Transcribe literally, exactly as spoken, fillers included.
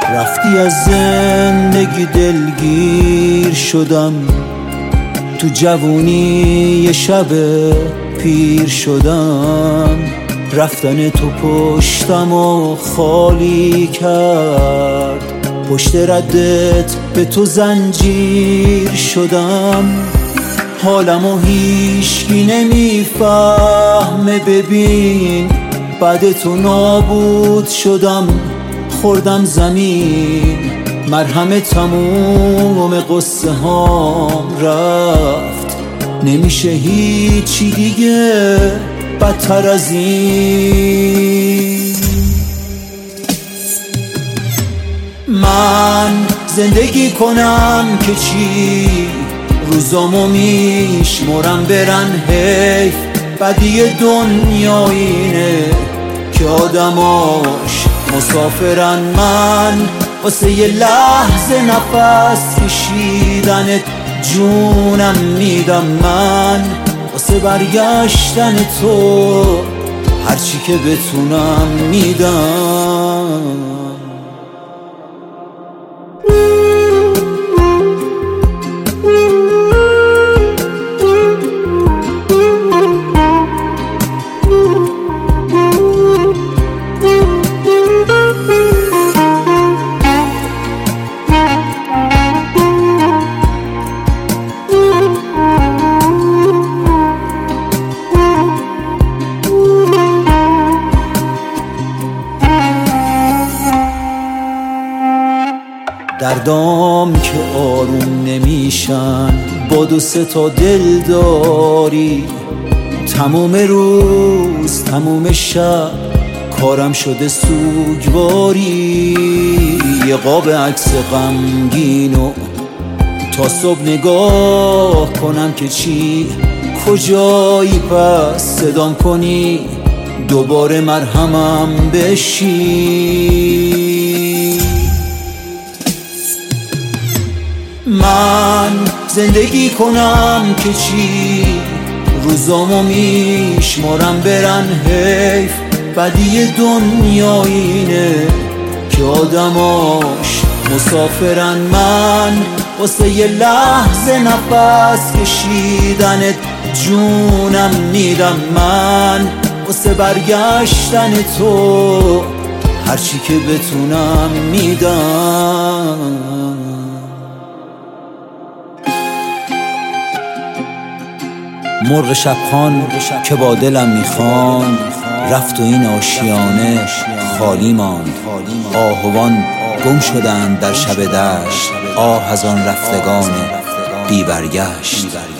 رفتی از زندگی دلگیر شدم، تو جوونی یه شب پیر شدم. رفتن تو پشتم و خالی کرد، پشت ردت به تو زنجیر شدم. حالمو هیچکی نمیفهمه، ببین بعد تو نابود شدم. خوردم زمین، مرهم تموم قصه هام رفت. نمیشه هیچی دیگه بدتر از این. من زندگی کنم که چی، روزامو میشمرم برن حیف. بدی دنیا اینه که آدماش مسافرن. من واسه یه لحظه نفس کشیدنت جونم میدم. من واسه برگشتن تو هرچی که بتونم میدم. دردام که آروم نمیشن با دو سه تا دل داری. تموم روز تموم شب کارم شده سوگواری. یه قاب عکس غمگینو تا صبح نگاه کنم که چی، کجایی پس صدام کنی دوباره مرهمم بشی. من زندگی کنم که چی، روزامو میشمرم برن حیف. بدی دنیا اینه که آدماش مسافرن. من واسه یه لحظه نفس کشیدنت جونم میدم. من واسه برگشتن تو هرچی که بتونم میدم. مرغ شبخوان که با دلم میخواند، رفت و این آشیانه خالی ماند. آهوان گم شدند در شب دشت، آه از آن رفتگان بی برگشت.